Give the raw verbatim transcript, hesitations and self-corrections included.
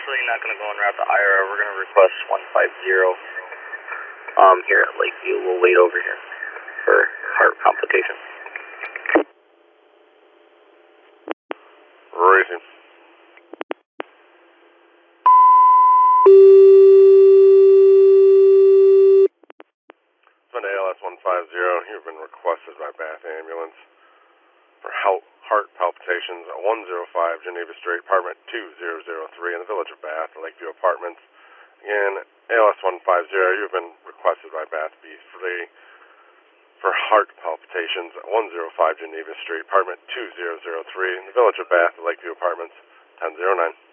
actually not going to go en route to I R A. We're going to request one five zero um, here at Lakeview. We'll wait over here for heart complications. Racing. Sunday L S one five zero, you've been requested by Bath Ambulance for help, heart palpitations at one oh five Geneva Street, apartment two zero zero three in the village of Bath, Lakeview Apartments. Again, A L S one five zero, you've been requested by Bath B three for heart palpitations at one oh five Geneva Street, apartment two zero zero three in the village of Bath, Lakeview Apartments, ten oh nine.